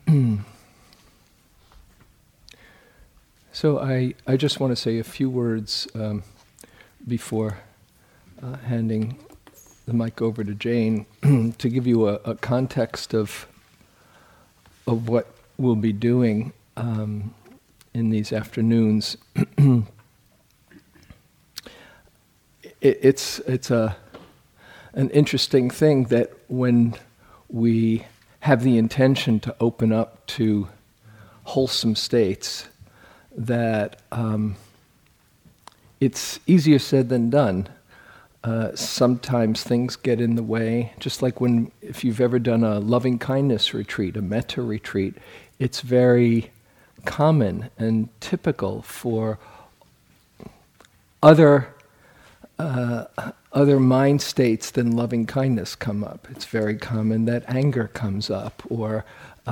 So I just want to say a few words before handing the mic over to Jane to give you a context of what we'll be doing in these afternoons. It's an interesting thing that when we have the intention to open up to wholesome states, that it's easier said than done. Sometimes things get in the way, just like if you've ever done a loving kindness retreat, a metta retreat, it's very common and typical for other mind states than loving kindness come up. It's very common that anger comes up, or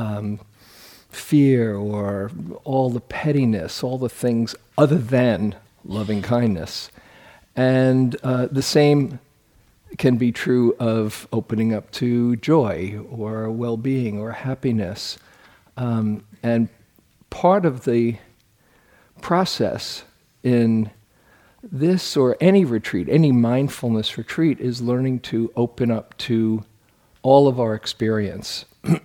fear, or all the pettiness, all the things other than loving kindness. And the same can be true of opening up to joy, or well-being, or happiness. And part of the process in this or any retreat, any mindfulness retreat, is learning to open up to all of our experience.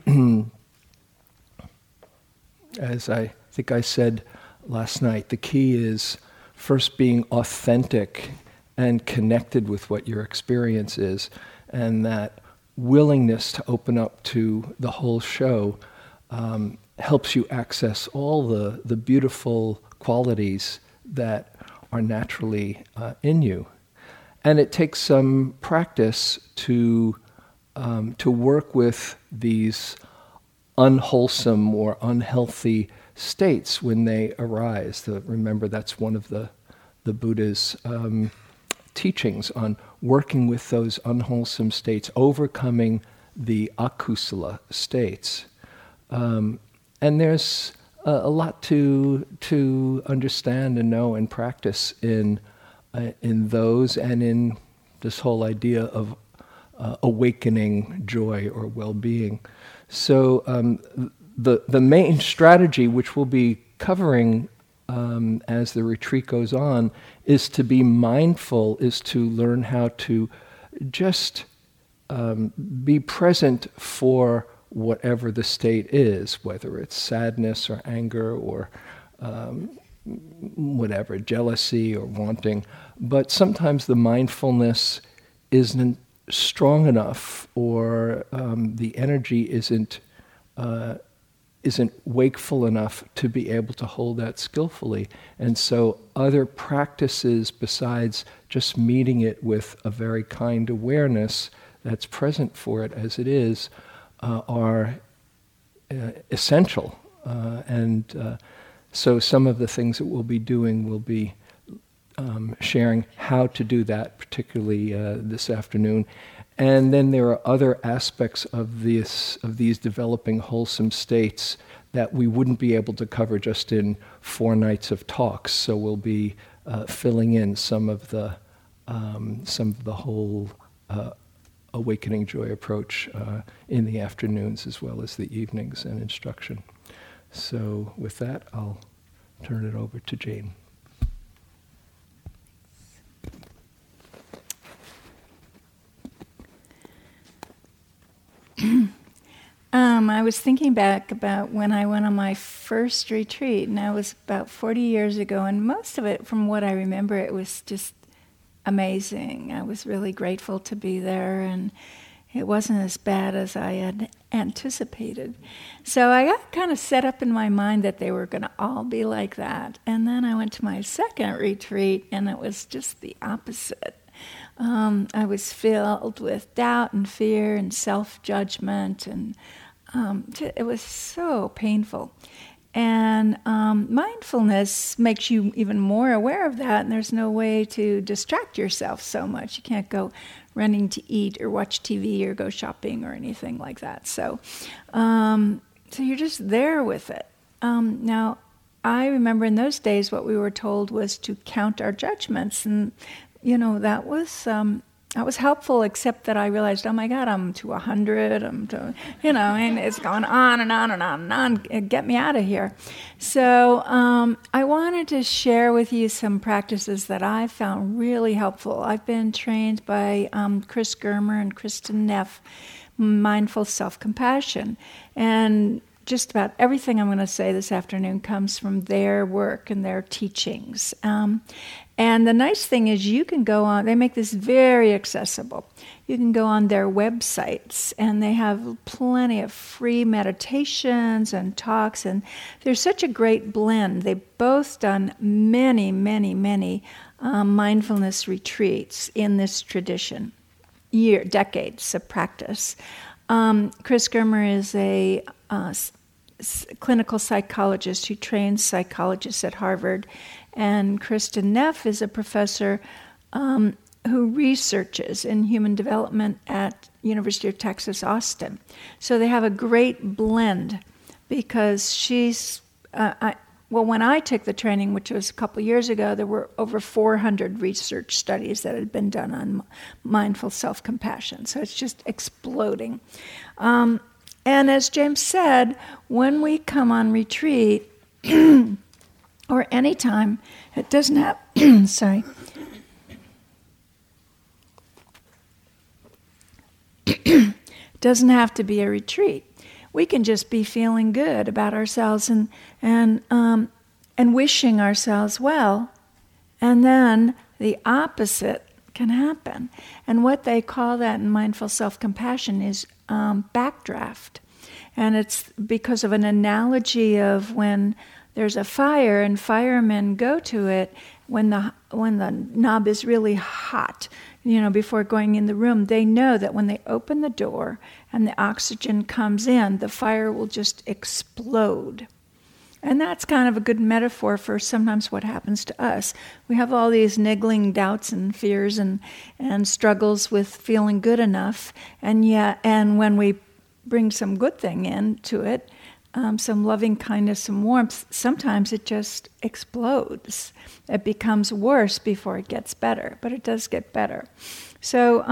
As I think I said last night, the key is first being authentic and connected with what your experience is, and that willingness to open up to the whole show helps you access all the beautiful qualities that are naturally in you. And it takes some practice to work with these unwholesome or unhealthy states when they arise. Remember, that's one of the Buddha's teachings on working with those unwholesome states, overcoming the akusala states. And there's a lot to understand and know and practice in those, and in this whole idea of awakening joy or well-being. So the main strategy, which we'll be covering as the retreat goes on, is to be mindful, is to learn how to just be present for whatever the state is, whether it's sadness or anger or whatever, jealousy or wanting. But sometimes the mindfulness isn't strong enough, or the energy isn't wakeful enough to be able to hold that skillfully. And so other practices besides just meeting it with a very kind awareness that's present for it as it is are essential. And so some of the things that we'll be doing will be sharing how to do that, particularly this afternoon. And then there are other aspects of these developing wholesome states that we wouldn't be able to cover just in 4 nights of talks. So we'll be filling in some of the whole awakening joy approach in the afternoons as well as the evenings and instruction. So with that, I'll turn it over to Jane. I was thinking back about when I went on my first retreat, and that was about 40 years ago, and most of it, from what I remember, it was just amazing. I was really grateful to be there, and it wasn't as bad as I had anticipated. So I got kind of set up in my mind that they were going to all be like that. And then I went to my second retreat, and it was just the opposite. I was filled with doubt and fear and self-judgment, and it was so painful. And mindfulness makes you even more aware of that, and there's no way to distract yourself so much. You can't go running to eat or watch TV or go shopping or anything like that. So you're just there with it. Now, I remember in those days what we were told was to count our judgments, and that was that was helpful, except that I realized, oh my God, I'm to 100, and it's going on and on and on and on. Get me out of here. So I wanted to share with you some practices that I found really helpful. I've been trained by Chris Germer and Kristen Neff, Mindful Self-Compassion. And just about everything I'm going to say this afternoon comes from their work and their teachings. And the nice thing is you can go on, they make this very accessible. You can go on their websites, and they have plenty of free meditations and talks, and there's such a great blend. They've both done many, many, many mindfulness retreats in this tradition, decades of practice. Chris Germer is a clinical psychologist who trains psychologists at Harvard, and Kristen Neff is a professor who researches in human development at University of Texas, Austin. So they have a great blend because she's, when I took the training, which was a couple years ago, there were over 400 research studies that had been done on mindful self-compassion. So it's just exploding. And as James said, when we come on retreat, or any time, it doesn't have, doesn't have to be a retreat. We can just be feeling good about ourselves and wishing ourselves well, and then the opposite can happen. And what they call that in mindful self-compassion is backdraft. And it's because of an analogy of when there's a fire and firemen go to it when the knob is really hot, before going in the room. They know that when they open the door and the oxygen comes in, the fire will just explode. And that's kind of a good metaphor for sometimes what happens to us. We have all these niggling doubts and fears and struggles with feeling good enough, and when we bring some good thing into it, some loving kindness, some warmth, sometimes it just explodes. It becomes worse before it gets better, but it does get better. So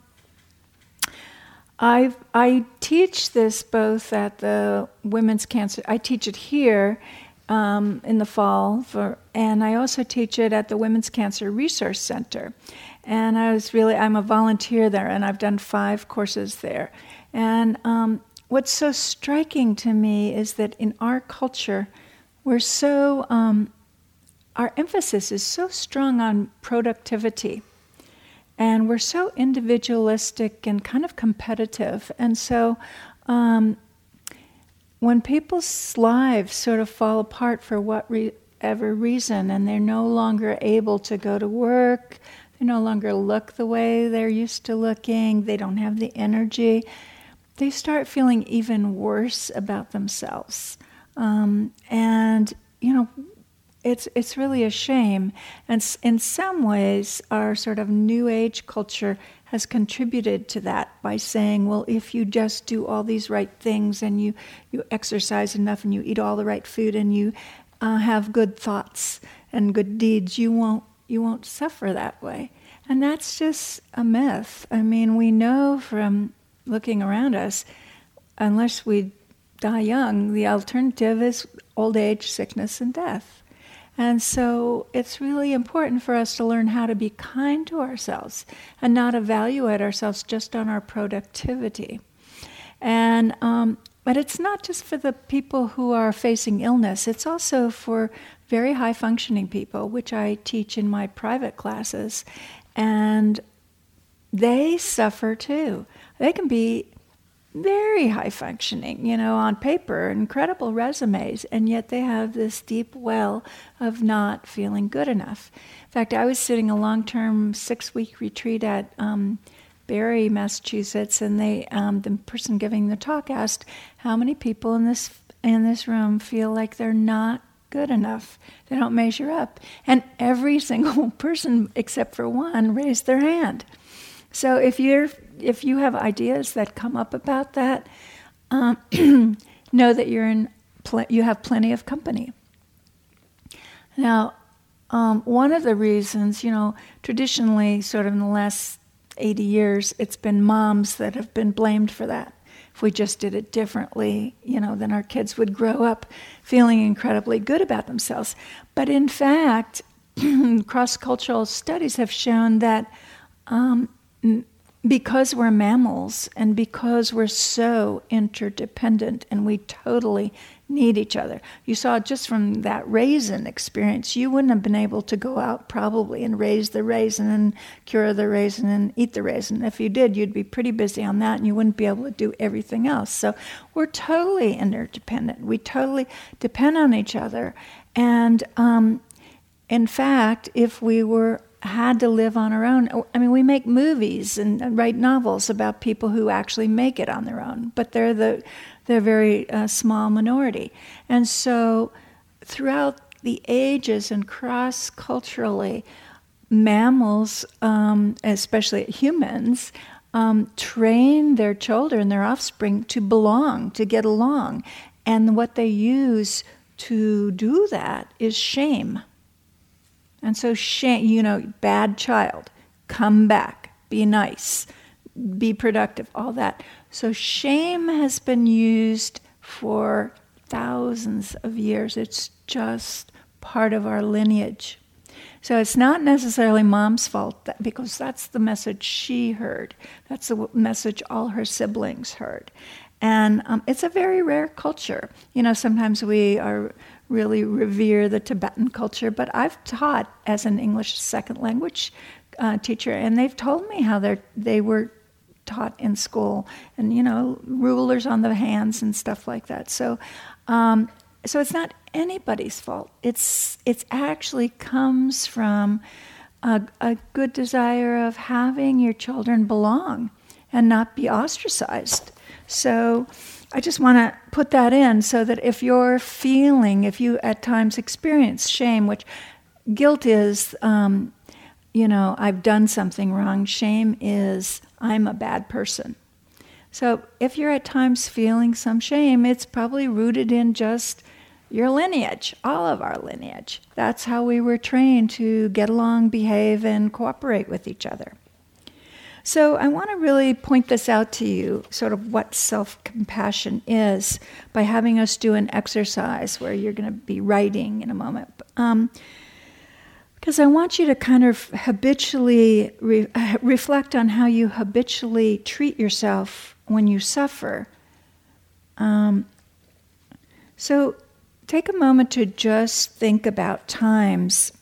I teach this both at the Women's Cancer, I teach it here in the fall, and I also teach it at the Women's Cancer Resource Center. And I'm a volunteer there, and I've done 5 courses there. And what's so striking to me is that in our culture, our emphasis is so strong on productivity. And we're so individualistic and kind of competitive. And so when people's lives sort of fall apart for whatever reason, and they're no longer able to go to work, they no longer look the way they're used to looking, they don't have the energy, they start feeling even worse about themselves. It's really a shame. And in some ways, our sort of New Age culture has contributed to that by saying, well, if you just do all these right things and you exercise enough and you eat all the right food and you have good thoughts and good deeds, you won't suffer that way. And that's just a myth. I mean, we know from looking around us, unless we die young, the alternative is old age, sickness, and death. And so it's really important for us to learn how to be kind to ourselves and not evaluate ourselves just on our productivity. And but it's not just for the people who are facing illness. It's also for very high-functioning people, which I teach in my private classes. And they suffer too. They can be very high-functioning, on paper, incredible resumes, and yet they have this deep well of not feeling good enough. In fact, I was sitting a long-term 6-week retreat at Barre, Massachusetts, and the person giving the talk asked how many people in this room feel like they're not good enough. They don't measure up. And every single person except for one raised their hand. So if you have ideas that come up about that, know that you have plenty of company. Now, one of the reasons, traditionally, sort of in the last 80 years, it's been moms that have been blamed for that. If we just did it differently, then our kids would grow up feeling incredibly good about themselves. But in fact, cross-cultural studies have shown that because we're mammals and because we're so interdependent and we totally need each other. You saw just from that raisin experience, you wouldn't have been able to go out probably and raise the raisin and cure the raisin and eat the raisin. If you did, you'd be pretty busy on that and you wouldn't be able to do everything else. So we're totally interdependent. We totally depend on each other. And in fact, if we had to live on our own. We make movies and write novels about people who actually make it on their own, but they're very small minority. And so throughout the ages and cross-culturally, mammals, especially humans, train their children, their offspring, to belong, to get along. And what they use to do that is shame. And so shame, bad child, come back, be nice, be productive, all that. So shame has been used for thousands of years. It's just part of our lineage. So it's not necessarily mom's fault, because that's the message she heard. That's the message all her siblings heard. And it's a very rare culture. Sometimes we really revere the Tibetan culture, but I've taught as an English second language teacher, and they've told me how they were taught in school, and rulers on the hands and stuff like that. So it's not anybody's fault. It's actually comes from a good desire of having your children belong and not be ostracized. So I just want to put that in so that if you at times experience shame, which guilt is, I've done something wrong. Shame is, I'm a bad person. So if you're at times feeling some shame, it's probably rooted in just your lineage, all of our lineage. That's how we were trained to get along, behave, and cooperate with each other. So I want to really point this out to you, sort of what self-compassion is, by having us do an exercise where you're going to be writing in a moment. Because I want you to kind of habitually reflect on how you habitually treat yourself when you suffer. So take a moment to just think about times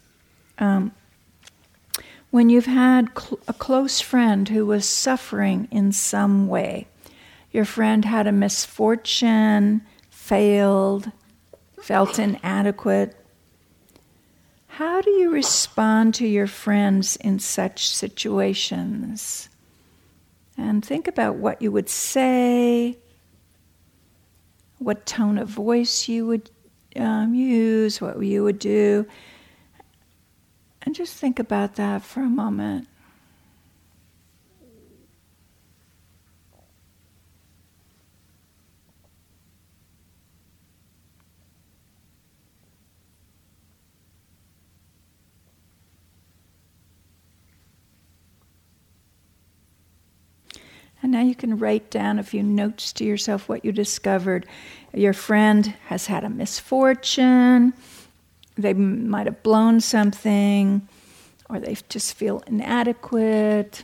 when you've had a close friend who was suffering in some way. Your friend had a misfortune, failed, felt inadequate. How do you respond to your friends in such situations? And think about what you would say, what tone of voice you would use, what you would do. And just think about that for a moment. And now you can write down a few notes to yourself what you discovered. Your friend has had a misfortune. They might have blown something, or they just feel inadequate.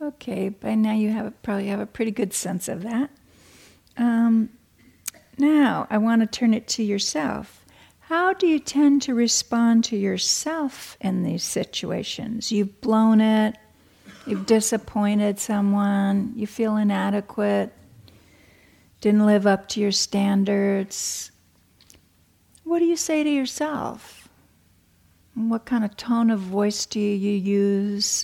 Okay, by now you probably have a pretty good sense of that. Now, I want to turn it to yourself. How do you tend to respond to yourself in these situations? You've blown it, you've disappointed someone, you feel inadequate, didn't live up to your standards. What do you say to yourself? What kind of tone of voice do you use?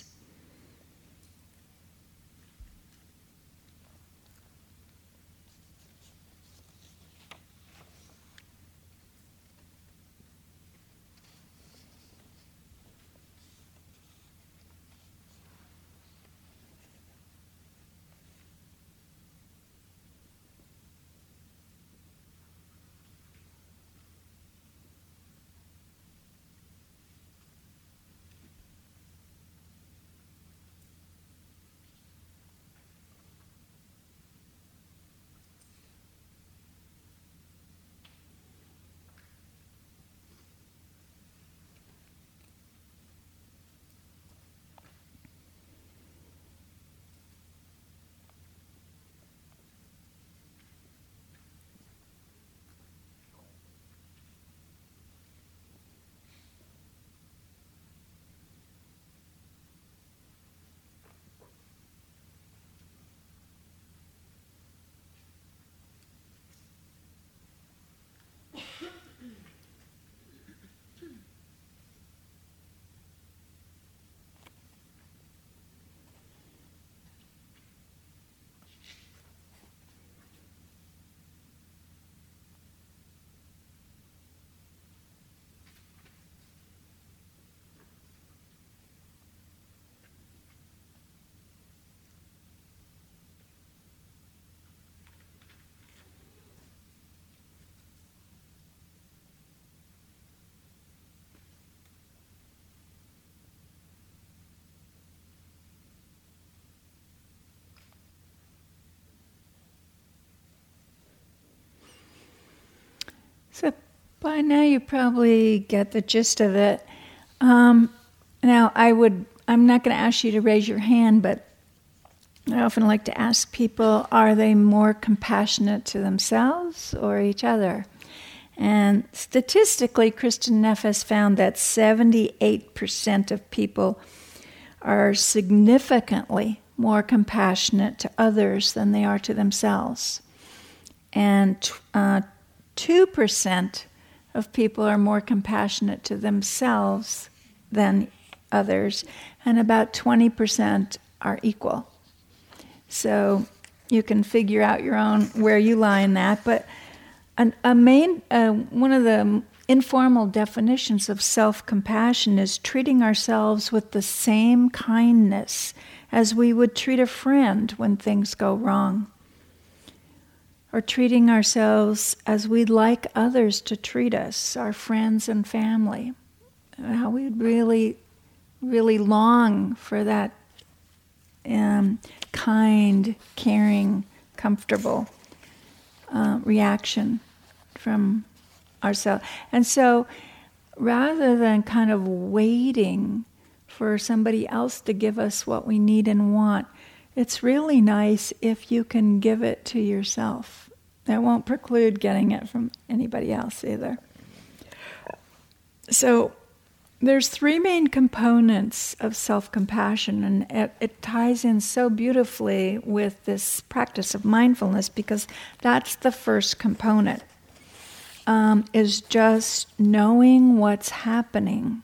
So by now you probably get the gist of it. Now I'm not going to ask you to raise your hand, but I often like to ask people, are they more compassionate to themselves or each other? And statistically, Kristin Neff has found that 78% of people are significantly more compassionate to others than they are to themselves. And 2% of people are more compassionate to themselves than others, and about 20% are equal. So you can figure out your own where you lie in that. But one of the informal definitions of self-compassion is treating ourselves with the same kindness as we would treat a friend when things go wrong, or treating ourselves as we'd like others to treat us, our friends and family. How we'd really, really long for that kind, caring, comfortable reaction from ourselves. And so rather than kind of waiting for somebody else to give us what we need and want, it's really nice if you can give it to yourself. That won't preclude getting it from anybody else either. So there's three main components of self-compassion, and it ties in so beautifully with this practice of mindfulness, because that's the first component, is just knowing what's happening,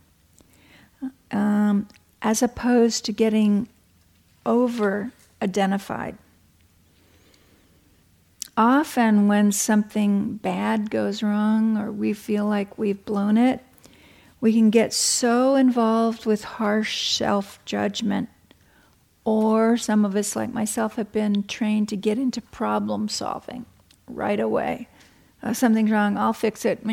as opposed to getting over-identified. Often when something bad goes wrong or we feel like we've blown it, we can get so involved with harsh self-judgment, or some of us, like myself, have been trained to get into problem solving right away. Something's wrong, I'll fix it.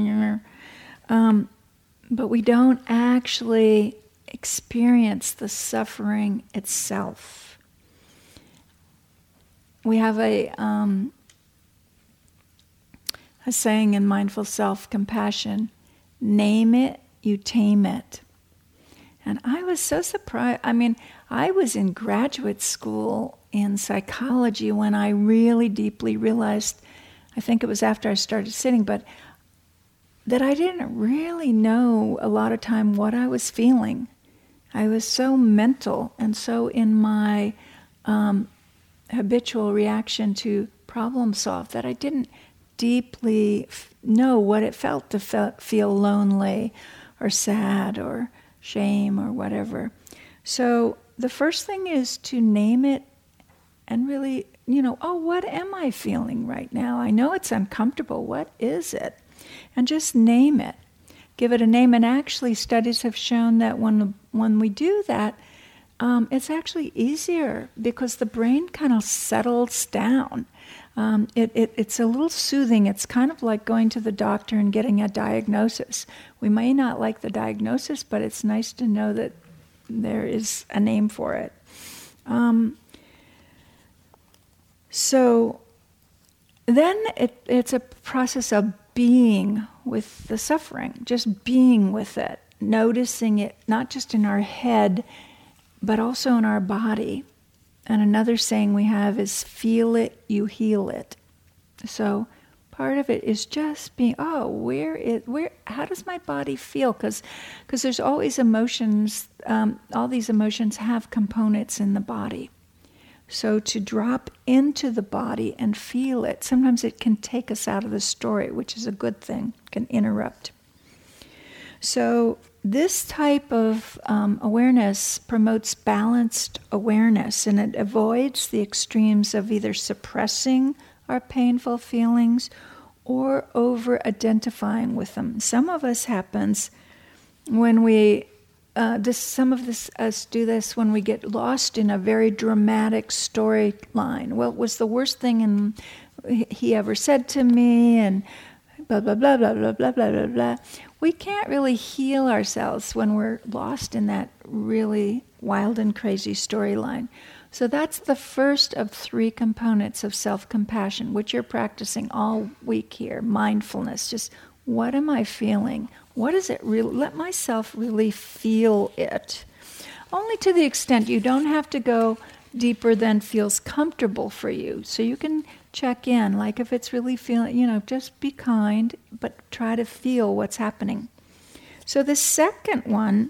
But we don't actually experience the suffering itself. We have a saying in mindful self-compassion: name it, you tame it. And I was so surprised. I mean, I was in graduate school in psychology when I really deeply realized, I think it was after I started sitting, but that I didn't really know a lot of time what I was feeling. I was so mental and so in my habitual reaction to problem solve that I didn't deeply know what it felt to feel lonely or sad or shame or whatever. So the first thing is to name it and really, what am I feeling right now? I know it's uncomfortable. What is it? And just name it. Give it a name. And actually, studies have shown that when we do that, it's actually easier because the brain kind of settles down. It's a little soothing. It's kind of like going to the doctor and getting a diagnosis. We may not like the diagnosis, but it's nice to know that there is a name for it. So then it's a process of being with the suffering, just being with it, noticing it, not just in our head, but also in our body. And another saying we have is, feel it, you heal it. So part of it is just being, how does my body feel? Because there's always emotions, all these emotions have components in the body. So to drop into the body and feel it, sometimes it can take us out of the story, which is a good thing, can interrupt. So this type of awareness promotes balanced awareness, and it avoids the extremes of either suppressing our painful feelings or over-identifying with them. Some of us happens when we some of us do this when we get lost in a very dramatic storyline. Well, it was the worst thing he ever said to me, and blah, blah, blah, blah, blah, blah, blah, blah, blah. We can't really heal ourselves when we're lost in that really wild and crazy storyline. So that's the first of 3 components of self-compassion, which you're practicing all week here. Mindfulness, just what am I feeling? What is it really? Let myself really feel it. Only to the extent you don't have to go deeper than feels comfortable for you. So you can check in, like if it's really feeling, just be kind, but try to feel what's happening. So the second one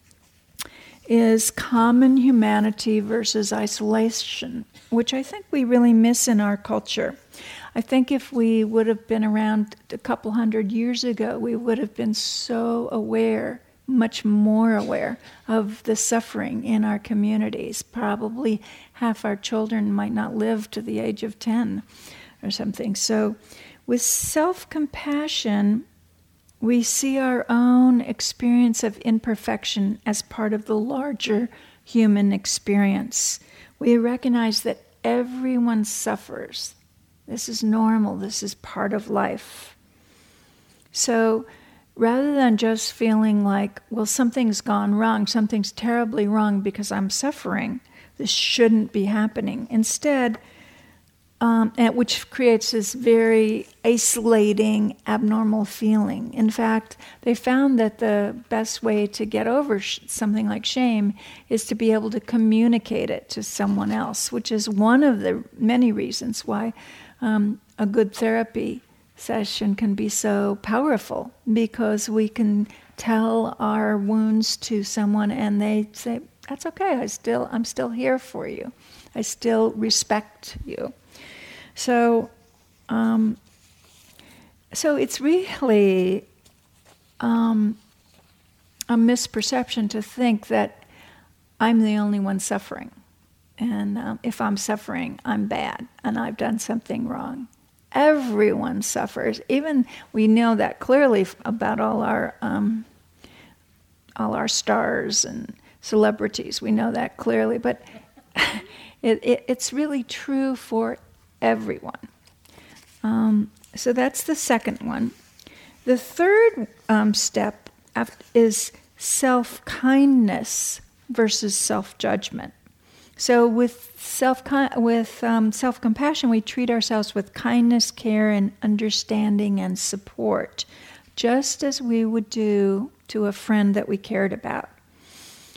is common humanity versus isolation, which I think we really miss in our culture. I think if we would have been around a couple hundred years ago, we would have been so aware, much more aware of the suffering in our communities. Probably half our children might not live to the age of 10 or something. So with self-compassion, we see our own experience of imperfection as part of the larger human experience. We recognize that everyone suffers. This is normal. This is part of life. So rather than just feeling like, well, something's gone wrong, something's terribly wrong because I'm suffering, this shouldn't be happening. Instead, which creates this very isolating, abnormal feeling. In fact, they found that the best way to get over something like shame is to be able to communicate it to someone else, which is one of the many reasons why a good therapy session can be so powerful, because we can tell our wounds to someone and they say, that's okay, I'm still here for you. I still respect you. So it's really a misperception to think that I'm the only one suffering. And if I'm suffering, I'm bad and I've done something wrong. Everyone suffers. Even we know that clearly about all our stars and celebrities. We know that clearly, but it's really true for everyone. So that's the second one. The third step is self-kindness versus self-judgment. So with self-compassion, we treat ourselves with kindness, care, and understanding and support, just as we would do to a friend that we cared about.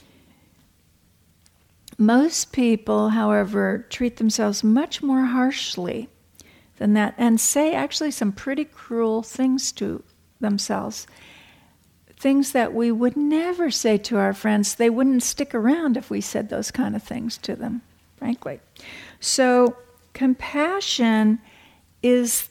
Most people, however, treat themselves much more harshly than that and say actually some pretty cruel things to themselves. Things that we would never say to our friends. They wouldn't stick around if we said those kind of things to them, frankly. So compassion is...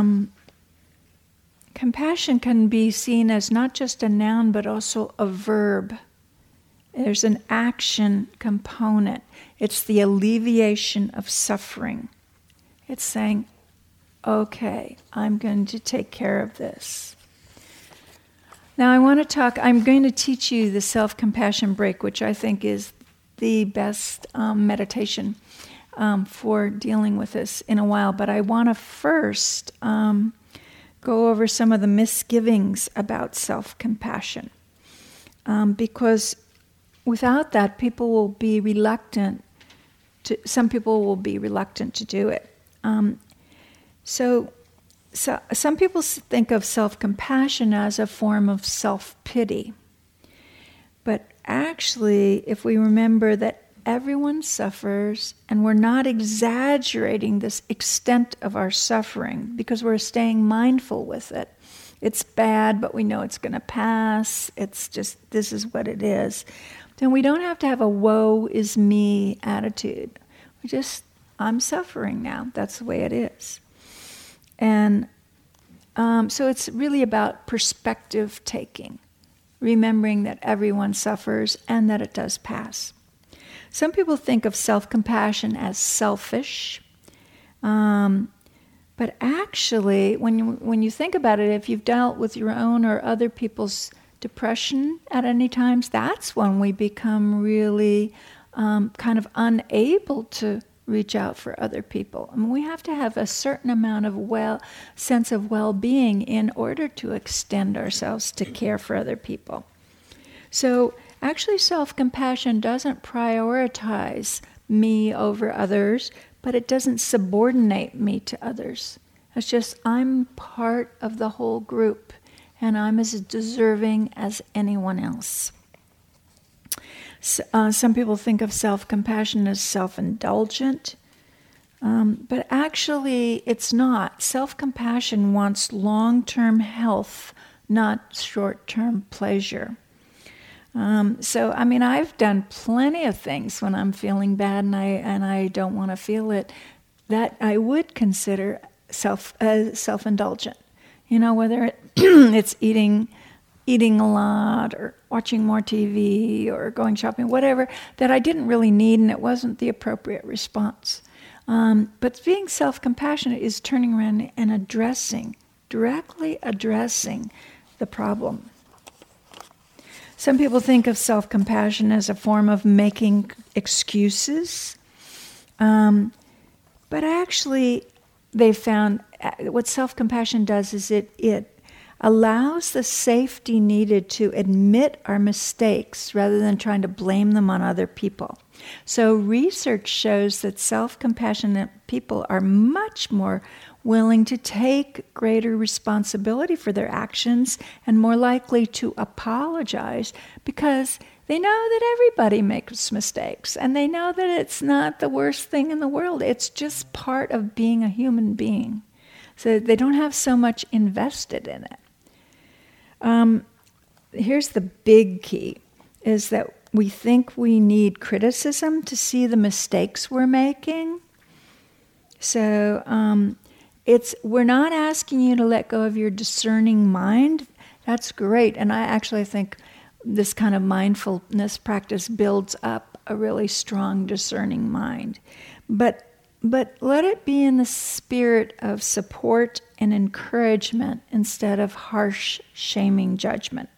compassion can be seen as not just a noun, but also a verb. There's an action component. It's the alleviation of suffering. It's saying, okay, I'm going to take care of this. Now I'm going to teach you the self-compassion break, which I think is the best meditation for dealing with this in a while. But I want to first go over some of the misgivings about self-compassion. Because without that, some people will be reluctant to do it. So some people think of self-compassion as a form of self-pity. But actually, if we remember that everyone suffers, and we're not exaggerating this extent of our suffering because we're staying mindful with it. It's bad, but we know it's going to pass. It's just, this is what it is. Then we don't have to have a woe is me attitude. I'm suffering now. That's the way it is. And so it's really about perspective taking, remembering that everyone suffers and that it does pass. Some people think of self-compassion as selfish, but actually, when you think about it, if you've dealt with your own or other people's depression at any times, that's when we become really kind of unable to reach out for other people. I mean, we have to have a certain amount of sense of well-being in order to extend ourselves to care for other people. So actually, self-compassion doesn't prioritize me over others, but it doesn't subordinate me to others. It's just I'm part of the whole group, and I'm as deserving as anyone else. Some people think of self-compassion as self-indulgent, but actually it's not. Self-compassion wants long-term health, not short-term pleasure. I've done plenty of things when I'm feeling bad and I don't want to feel it that I would consider self-indulgent. Whether it's eating a lot or watching more TV or going shopping, whatever, that I didn't really need and it wasn't the appropriate response. But being self-compassionate is turning around and directly addressing the problem. Some people think of self-compassion as a form of making excuses. But actually, they found what self-compassion does is it allows the safety needed to admit our mistakes rather than trying to blame them on other people. So research shows that self-compassionate people are much more willing to take greater responsibility for their actions and more likely to apologize because they know that everybody makes mistakes and they know that it's not the worst thing in the world. It's just part of being a human being. So they don't have so much invested in it. Here's the big key, is that we think we need criticism to see the mistakes we're making. So we're not asking you to let go of your discerning mind. That's great. And I actually think this kind of mindfulness practice builds up a really strong discerning mind. But let it be in the spirit of support and encouragement instead of harsh, shaming judgment.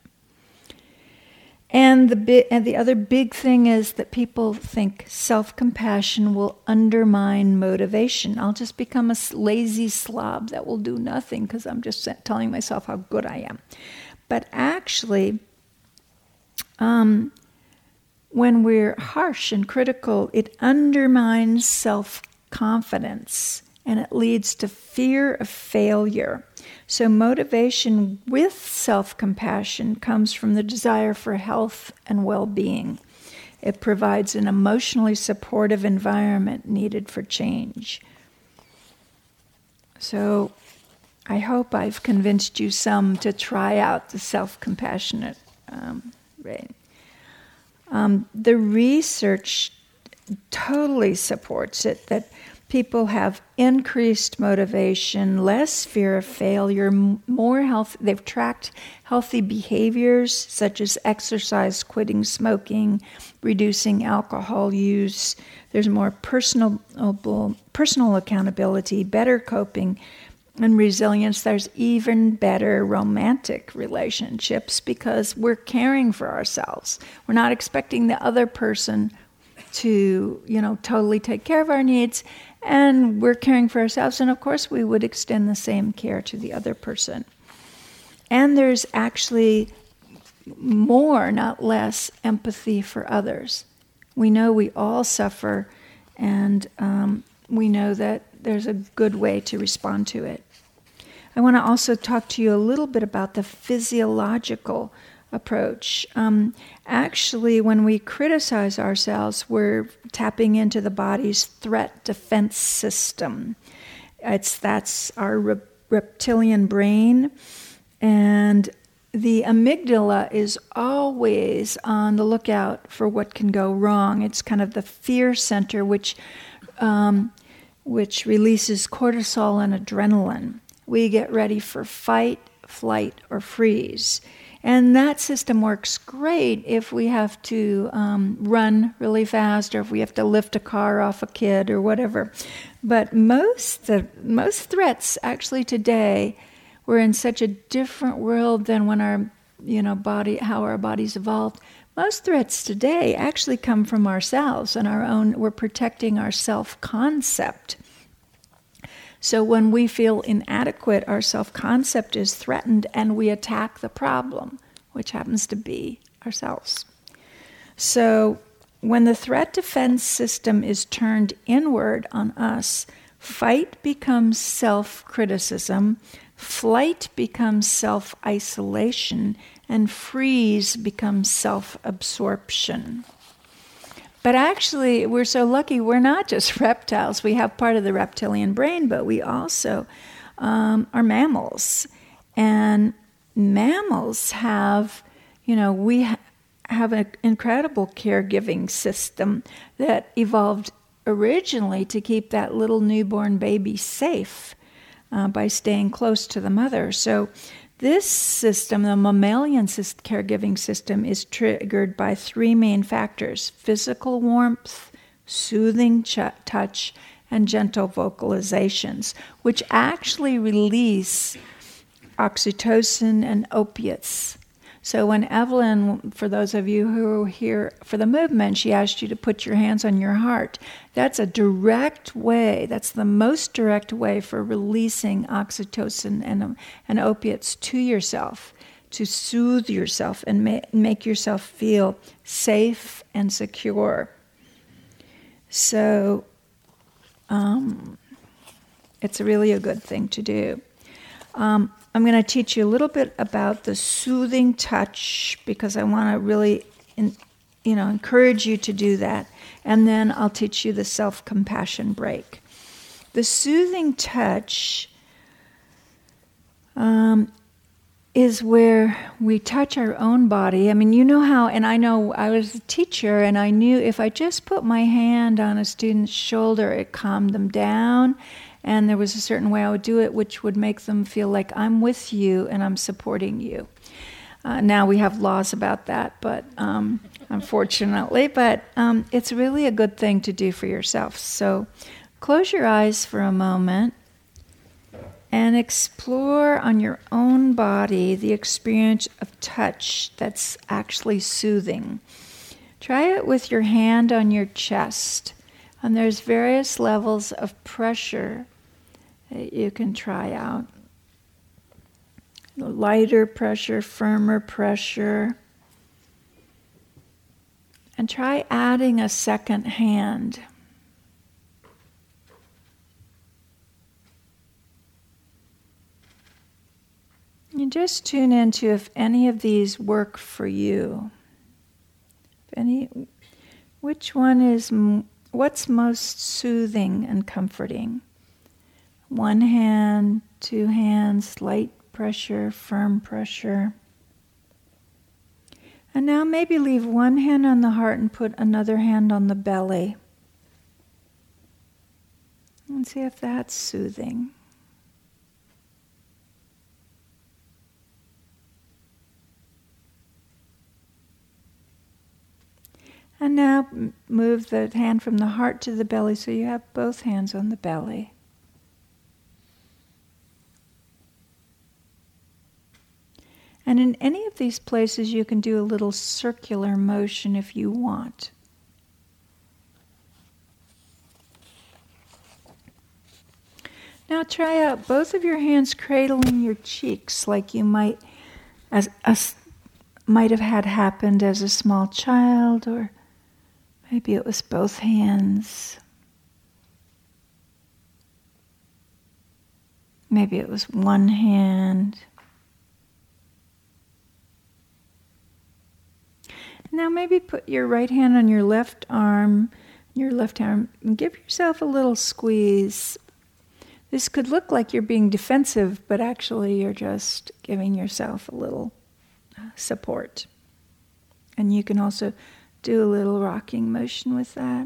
And the other big thing is that people think self-compassion will undermine motivation. I'll just become a lazy slob that will do nothing because I'm just telling myself how good I am. But actually, when we're harsh and critical, it undermines self-confidence and it leads to fear of failure. So motivation with self-compassion comes from the desire for health and well-being. It provides an emotionally supportive environment needed for change. So I hope I've convinced you some to try out the self-compassionate brain. The research totally supports it, that people have increased motivation, less fear of failure, more health. They've tracked healthy behaviors such as exercise, quitting smoking, reducing alcohol use. There's more personal accountability, better coping, and resilience. There's even better romantic relationships because we're caring for ourselves. We're not expecting the other person to, totally take care of our needs, and we're caring for ourselves. And of course, we would extend the same care to the other person. And there's actually more, not less, empathy for others. We know we all suffer, and we know that there's a good way to respond to it. I want to also talk to you a little bit about the physiological approach. Actually, when we criticize ourselves, we're tapping into the body's threat defense system. That's our reptilian brain, and the amygdala is always on the lookout for what can go wrong. It's kind of the fear center, which releases cortisol and adrenaline. We get ready for fight, flight, or freeze. And that system works great if we have to run really fast, or if we have to lift a car off a kid or whatever. But most threats actually today, we're in such a different world than when our how our bodies evolved. Most threats today actually come from ourselves and we're protecting our self-concept. So when we feel inadequate, our self-concept is threatened and we attack the problem, which happens to be ourselves. So when the threat defense system is turned inward on us, fight becomes self-criticism, flight becomes self-isolation, and freeze becomes self-absorption. But actually, we're so lucky, we're not just reptiles. We have part of the reptilian brain, but we also are mammals. And mammals have, we have an incredible caregiving system that evolved originally to keep that little newborn baby safe by staying close to the mother. So this system, the mammalian caregiving system, is triggered by three main factors: physical warmth, soothing touch, and gentle vocalizations, which actually release oxytocin and opiates. So when Evelyn, for those of you who were here for the movement, she asked you to put your hands on your heart. That's a direct way, that's the most direct way for releasing oxytocin and opiates to yourself, to soothe yourself and make yourself feel safe and secure. So it's really a good thing to do. I'm going to teach you a little bit about the soothing touch because I want to really, encourage you to do that. And then I'll teach you the self-compassion break. The soothing touch is where we touch our own body. I mean, you know how, and I know I was a teacher, and I knew if I just put my hand on a student's shoulder, it calmed them down. And there was a certain way I would do it, which would make them feel like I'm with you and I'm supporting you. Now we have laws about that, but unfortunately, but it's really a good thing to do for yourself. So close your eyes for a moment and explore on your own body the experience of touch that's actually soothing. Try it with your hand on your chest. And there's various levels of pressure that you can try out. Lighter pressure, firmer pressure. And try adding a second hand. You just tune into if any of these work for you. Which one is, what's most soothing and comforting? One hand, two hands, light pressure, firm pressure. And now maybe leave one hand on the heart and put another hand on the belly. And see if that's soothing. And now move the hand from the heart to the belly so you have both hands on the belly. And in any of these places you can do a little circular motion if you want. Now try out both of your hands cradling your cheeks like you might have had happened as a small child, or maybe it was both hands. Maybe it was one hand. Now maybe put your right hand on your left arm, and give yourself a little squeeze. This could look like you're being defensive, but actually you're just giving yourself a little support. And you can also do a little rocking motion with that.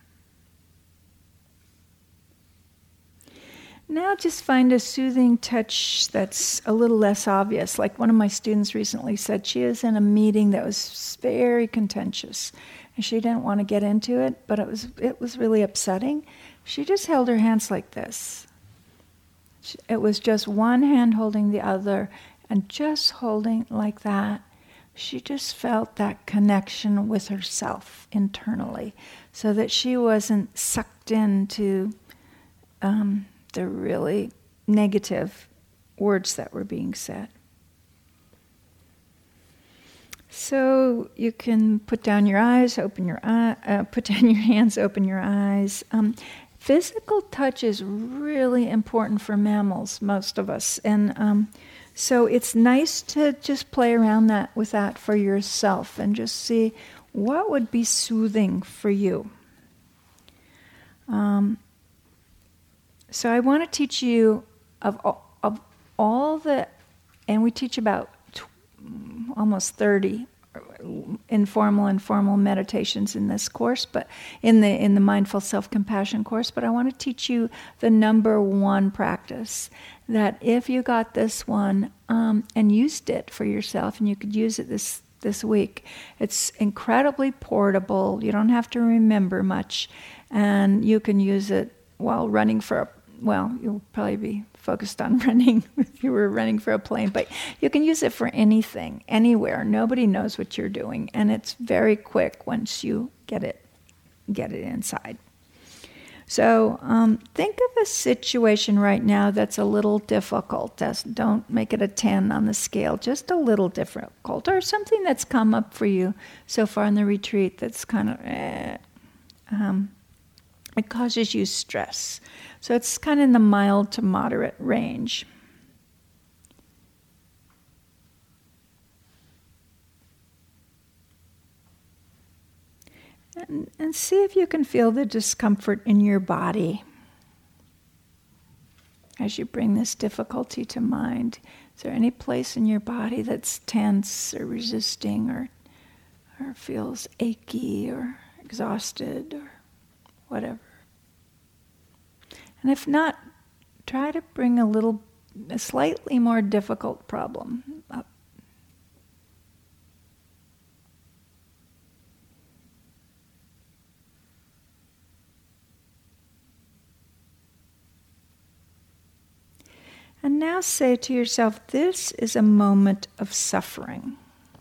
Now just find a soothing touch that's a little less obvious. Like one of my students recently said, she was in a meeting that was very contentious, and she didn't want to get into it, but it was really upsetting. She just held her hands like this. It was just one hand holding the other, and just holding like that. She just felt that connection with herself internally, so that she wasn't sucked into the really negative words that were being said. So you can put down your eyes, put down your hands, open your eyes. Physical touch is really important for mammals, most of us, and so it's nice to just play around with that for yourself and just see what would be soothing for you. So I want to teach you of all the, and we teach about almost 30 informal and formal meditations in this course, but in the Mindful Self-Compassion course. But I want to teach you the number one practice, that if you got this one and used it for yourself, and you could use it this week, it's incredibly portable. You don't have to remember much, and you can use it while running you'll probably be focused on running if you were running for a plane, but you can use it for anything, anywhere. Nobody knows what you're doing, and it's very quick once you get it inside. So think of a situation right now that's a little difficult. Don't make it a 10 on the scale, just a little difficult, or something that's come up for you so far in the retreat that's kind of it causes you stress. So it's kind of in the mild to moderate range. And see if you can feel the discomfort in your body as you bring this difficulty to mind. Is there any place in your body that's tense or resisting or feels achy or exhausted or whatever? And if not, try to bring a slightly more difficult problem up. And now say to yourself, this is a moment of suffering.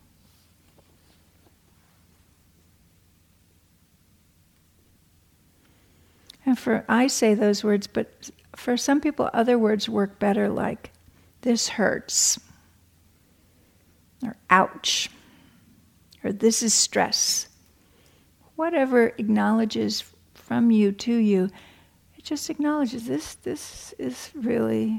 And I say those words, but for some people, other words work better, like, this hurts, or ouch, or this is stress. Whatever acknowledges from you to you, it just acknowledges this is really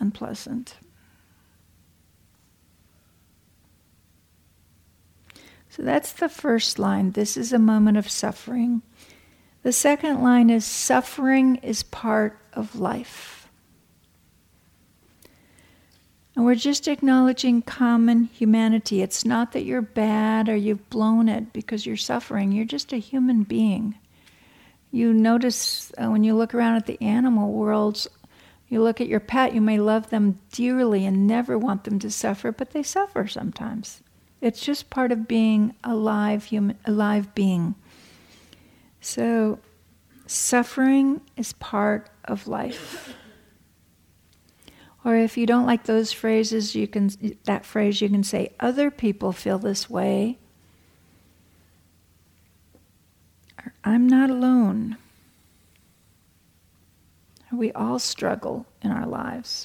unpleasant. So that's the first line. This is a moment of suffering. The second line is suffering is part of life. And we're just acknowledging common humanity. It's not that you're bad or you've blown it because you're suffering. You're just a human being. You notice when you look around at the animal worlds, you look at your pet, you may love them dearly and never want them to suffer, but they suffer sometimes. It's just part of being a live being. So, suffering is part of life. Or if you don't like those phrases, you can say, other people feel this way. Or, I'm not alone. We all struggle in our lives.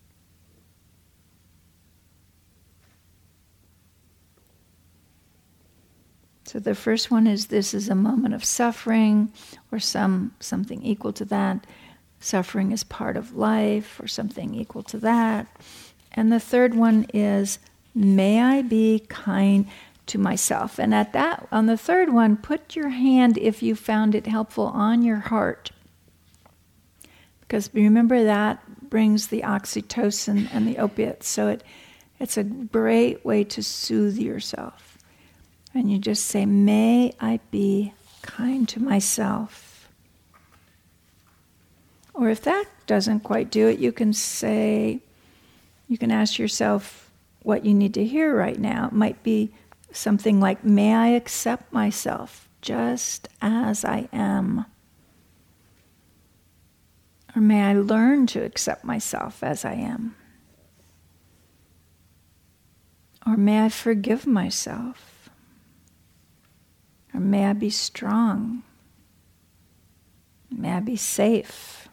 So the first one is this is a moment of suffering, or something equal to that. Suffering is part of life, or something equal to that. And the third one is, may I be kind to myself. And on the third one, put your hand, if you found it helpful, on your heart. Because remember, that brings the oxytocin and the opiates. So it's a great way to soothe yourself. And you just say, may I be kind to myself. Or if that doesn't quite do it, you can ask yourself what you need to hear right now. It might be something like, may I accept myself just as I am. Or may I learn to accept myself as I am. Or may I forgive myself. Or may I be strong. May I be safe.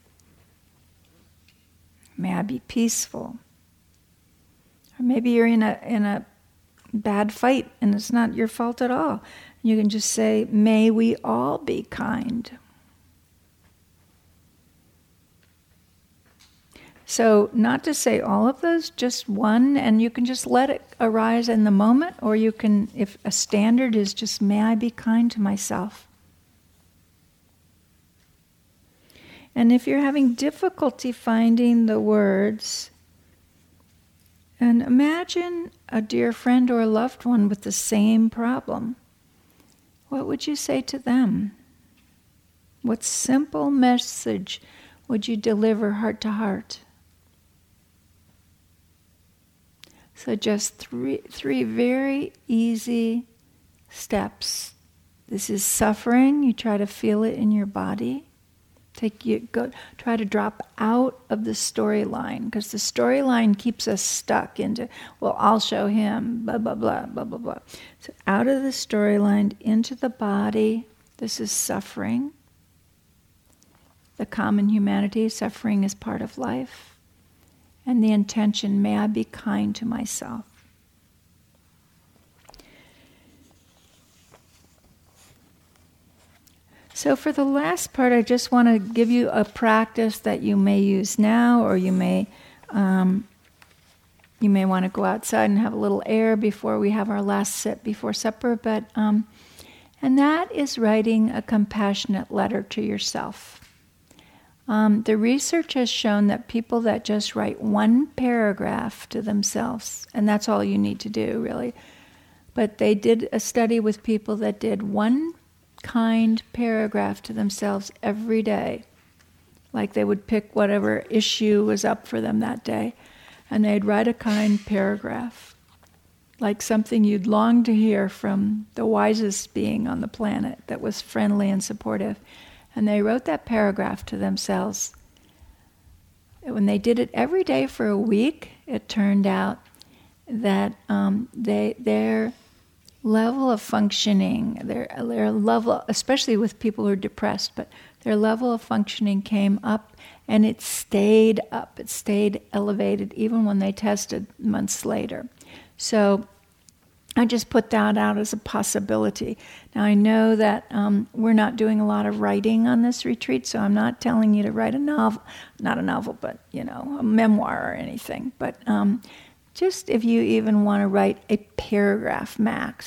May I be peaceful. Or maybe you're in a bad fight and it's not your fault at all. You can just say, may we all be kind. So not to say all of those, just one, and you can just let it arise in the moment, or you can, if a standard is just, may I be kind to myself. And if you're having difficulty finding the words, and imagine a dear friend or a loved one with the same problem, what would you say to them? What simple message would you deliver heart to heart? So just three very easy steps. This is suffering. You try to feel it in your body. Try to drop out of the storyline, because the storyline keeps us stuck into, well, I'll show him, blah, blah, blah, blah, blah, blah. So out of the storyline, into the body. This is suffering. The common humanity, suffering is part of life. And the intention, may I be kind to myself. So for the last part, I just want to give you a practice that you may use now, or you may want to go outside and have a little air before we have our last sip before supper. And that is writing a compassionate letter to yourself. The research has shown that people that just write one paragraph to themselves, and that's all you need to do, really. But they did a study with people that did one kind paragraph to themselves every day. Like they would pick whatever issue was up for them that day, and they'd write a kind paragraph. Like something you'd long to hear from the wisest being on the planet that was friendly and supportive. And they wrote that paragraph to themselves. When they did it every day for a week, it turned out that their level of functioning, their level, especially with people who are depressed, but their level of functioning came up, and it stayed up. It stayed elevated even when they tested months later. So I just put that out as a possibility. Now I know that we're not doing a lot of writing on this retreat, so I'm not telling you to write a novel, not a novel, but a memoir or anything. But just if you even want to write a paragraph max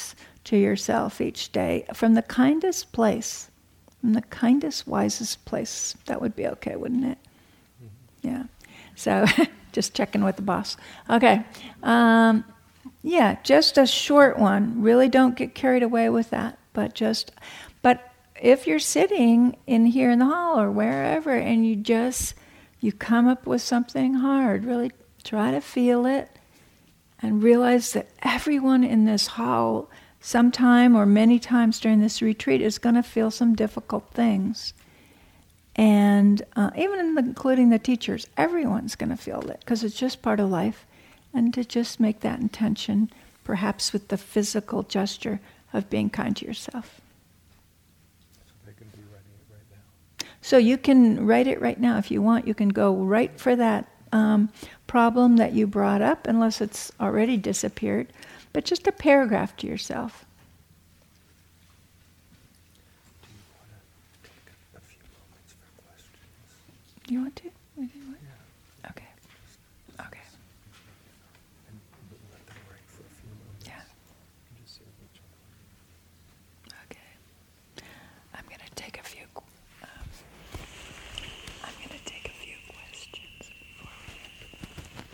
to yourself each day from the kindest place, from the kindest, wisest place. That would be okay, wouldn't it? Mm-hmm. Yeah. So just checking with the boss. Okay. Yeah, just a short one. Really don't get carried away with that. But if you're sitting in here in the hall or wherever and you come up with something hard, really try to feel it and realize that everyone in this hall sometime or many times during this retreat is going to feel some difficult things. And even including the teachers, everyone's going to feel it because it's just part of life. And to just make that intention, perhaps with the physical gesture of being kind to yourself. So they can be writing it right now. So you can write it right now if you want. You can go right for that problem that you brought up, unless it's already disappeared. But just a paragraph to yourself. Do you want to take a few moments for questions? You want to? Yeah. Okay. Okay. And let them write for a few moments. Yeah. And just see which one. Okay. I'm going to take a few questions before we end.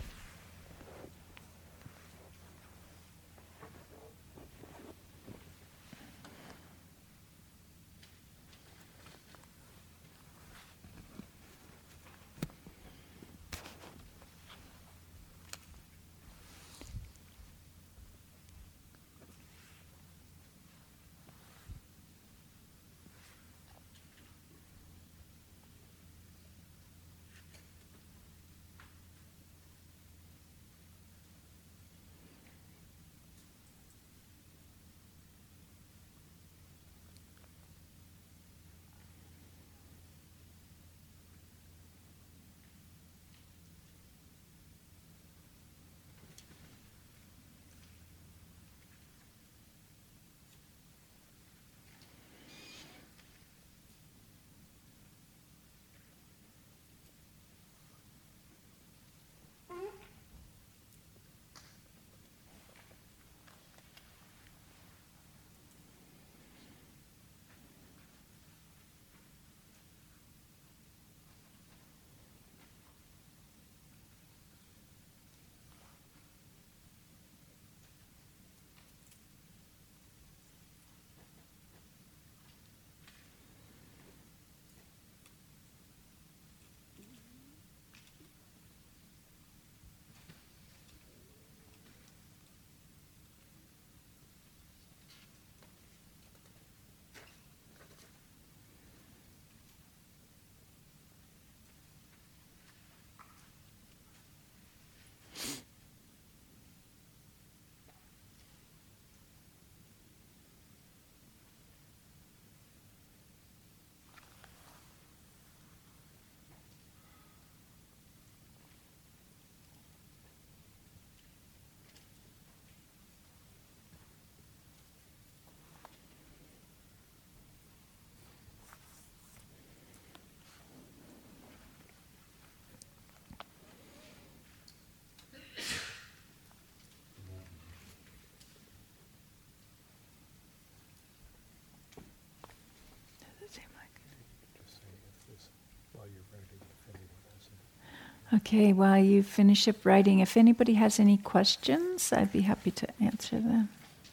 Okay, while you finish up writing, if anybody has any questions, I'd be happy to answer them.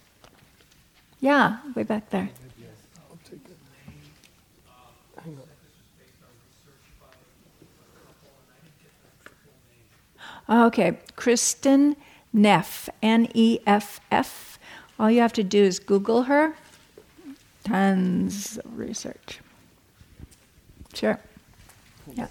Yeah, way back there. I'll take it. Hang on. Okay, Kristen Neff, Neff. All you have to do is Google her. Tons of research. Sure. Yeah.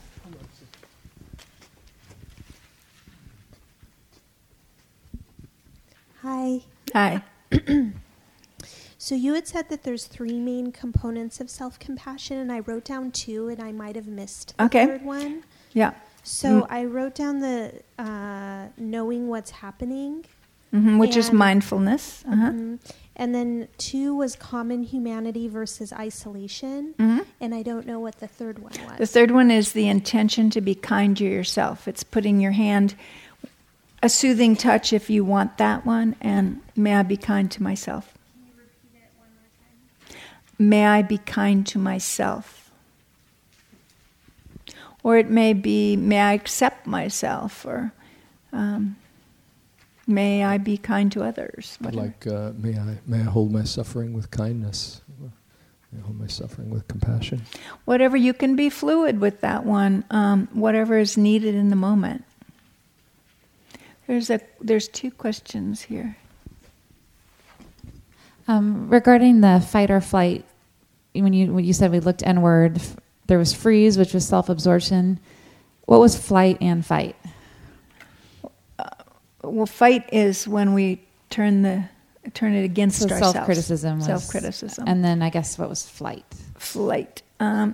Hi. Hi. So you had said that there's 3 main components of self-compassion, and I wrote down 2, and I might have missed the third one. Yeah. So I wrote down the knowing what's happening. Which is mindfulness. And then 2 was common humanity versus isolation. And I don't know what the third one was. The third one is the intention to be kind to yourself. It's putting your hand, a soothing touch if you want that one, and may I be kind to myself. Can you repeat may I be kind to myself. Or it may be, may I accept myself, or may I be kind to others. Whatever. May I hold my suffering with kindness. May I hold my suffering with compassion. Whatever, you can be fluid with that one. Whatever is needed in the moment. There's two questions here. Regarding the fight or flight, when you said we looked inward, there was freeze, which was self-absorption. What was flight and fight? Well, fight is when we turn it against ourselves. Self-criticism. Self-criticism. And then I guess what was flight? Flight.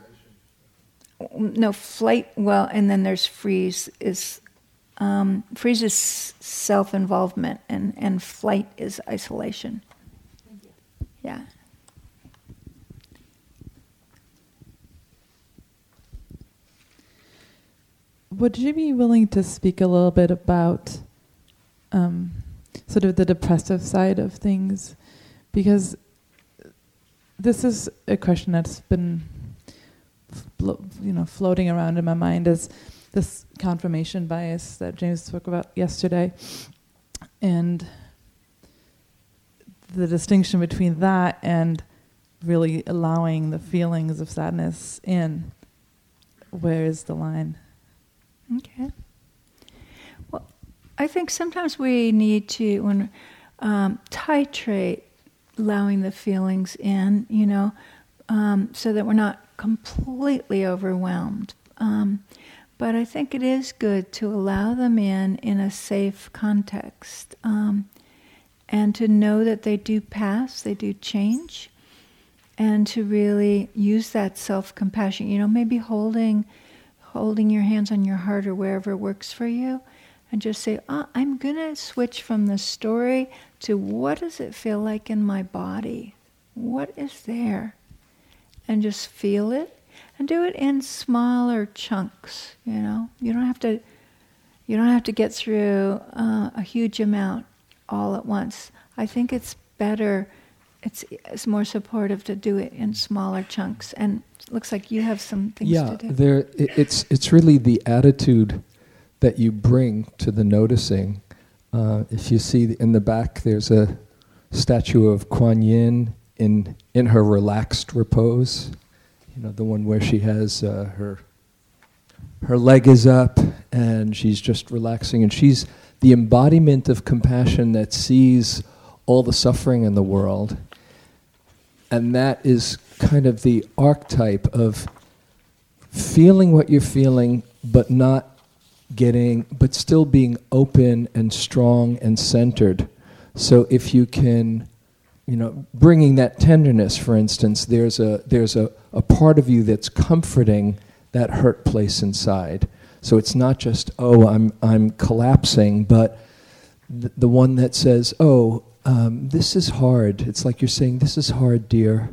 No, flight. Well, and then there's freeze. Freeze is self-involvement, and flight is isolation. Yeah. Would you be willing to speak a little bit about sort of the depressive side of things? Because this is a question that's been floating around in my mind, as this confirmation bias that James spoke about yesterday, and the distinction between that and really allowing the feelings of sadness in. Where is the line? Okay. Well, I think sometimes we need to titrate allowing the feelings in, so that we're not completely overwhelmed. But I think it is good to allow them in a safe context, and to know that they do pass, they do change, and to really use that self-compassion. Maybe holding your hands on your heart or wherever works for you, and just say, I'm going to switch from the story to what does it feel like in my body? What is there? And just feel it, and do it in smaller chunks. You don't have to get through a huge amount all at once. I think it's better. It's more supportive to do it in smaller chunks. And it looks like you have some things to do. It's really the attitude that you bring to the noticing. If you see in the back, there's a statue of Kuan Yin in her relaxed repose. The one where she has her leg is up and she's just relaxing, and she's the embodiment of compassion that sees all the suffering in the world. And that is kind of the archetype of feeling what you're feeling, but still being open and strong and centered. So if you can, bringing that tenderness, for instance, there's a part of you that's comforting that hurt place inside. So it's not just, I'm collapsing, but the one that says, this is hard. It's like you're saying, this is hard, dear.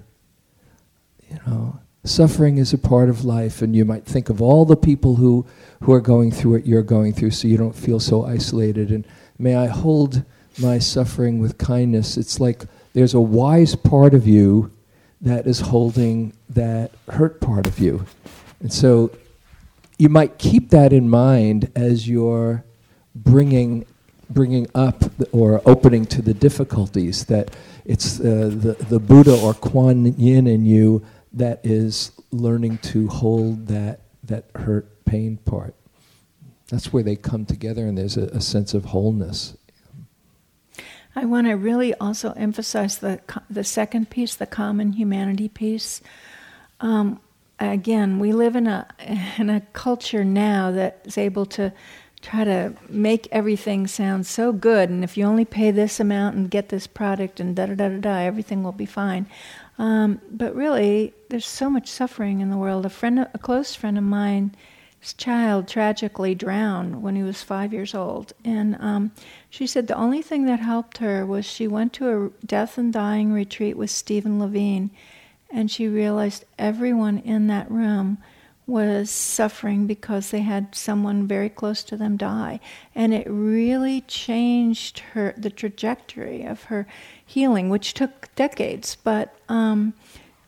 Suffering is a part of life, and you might think of all the people who are going through what you're going through, so you don't feel so isolated. And may I hold my suffering with kindness. It's like there's a wise part of you that is holding that hurt part of you. And so you might keep that in mind as you're bringing up or opening to the difficulties, that it's the Buddha or Kuan Yin in you that is learning to hold that hurt, pain part. That's where they come together, and there's a sense of wholeness. I want to really also emphasize the second piece, the common humanity piece. Again, we live in a culture now that is able to try to make everything sound so good, and if you only pay this amount and get this product and da-da-da-da-da, everything will be fine. But really, there's so much suffering in the world. A close friend of mine, his child tragically drowned when he was 5 years old. And she said the only thing that helped her was she went to a death and dying retreat with Stephen Levine, and she realized everyone in that room was suffering because they had someone very close to them die. And it really changed the trajectory of her healing, which took decades. But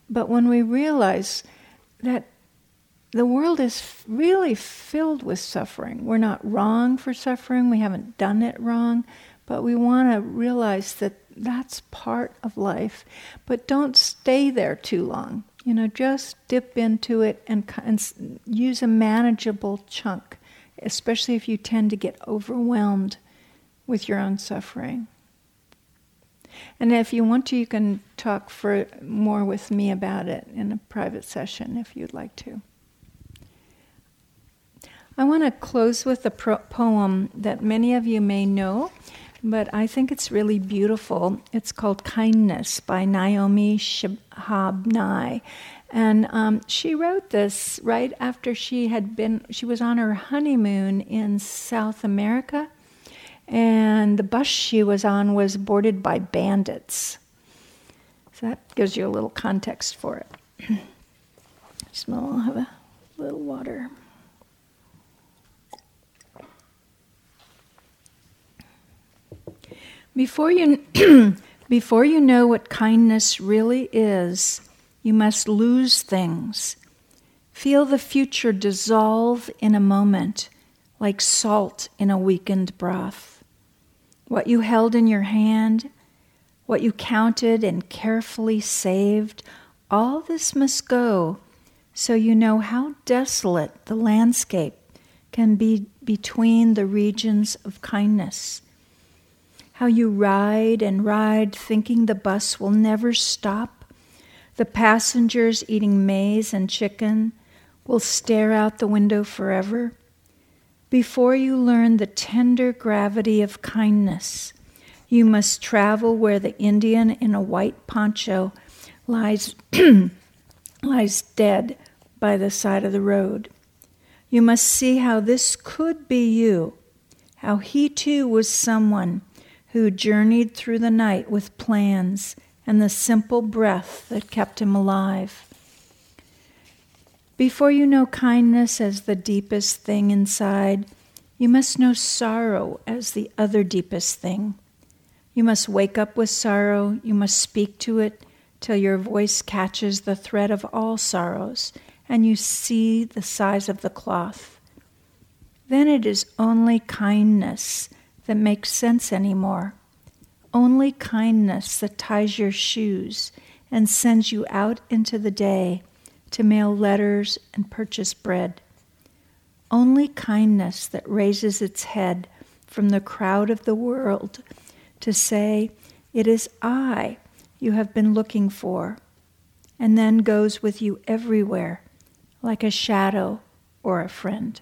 But when we realize that the world is really filled with suffering, we're not wrong for suffering, we haven't done it wrong, but we want to realize that that's part of life. But don't stay there too long. Just dip into it and use a manageable chunk, especially if you tend to get overwhelmed with your own suffering. And if you want to, you can talk more with me about it in a private session if you'd like to. I want to close with a poem that many of you may know, but I think it's really beautiful. It's called Kindness by Naomi Shihab Nye. And she wrote this right after she was on her honeymoon in South America, and the bus she was on was boarded by bandits. So that gives you a little context for it. I'll have a little water. Before you know what kindness really is, you must lose things. Feel the future dissolve in a moment, like salt in a weakened broth. What you held in your hand, what you counted and carefully saved, all this must go, so you know how desolate the landscape can be between the regions of kindness. How you ride and ride, thinking the bus will never stop. The passengers eating maize and chicken will stare out the window forever. Before you learn the tender gravity of kindness, you must travel where the Indian in a white poncho lies dead by the side of the road. You must see how this could be you, how he too was someone who journeyed through the night with plans and the simple breath that kept him alive. Before you know kindness as the deepest thing inside, you must know sorrow as the other deepest thing. You must wake up with sorrow, you must speak to it till your voice catches the thread of all sorrows and you see the size of the cloth. Then it is only kindness that makes sense anymore. Only kindness that ties your shoes and sends you out into the day to mail letters and purchase bread. Only kindness that raises its head from the crowd of the world to say, "It is I you have been looking for," and then goes with you everywhere, like a shadow or a friend.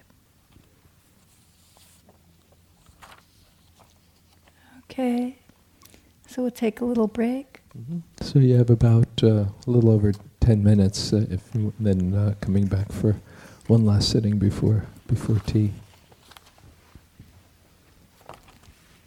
Okay, so we'll take a little break. Mm-hmm. So you have about a little over 10 minutes, then coming back for one last sitting before tea.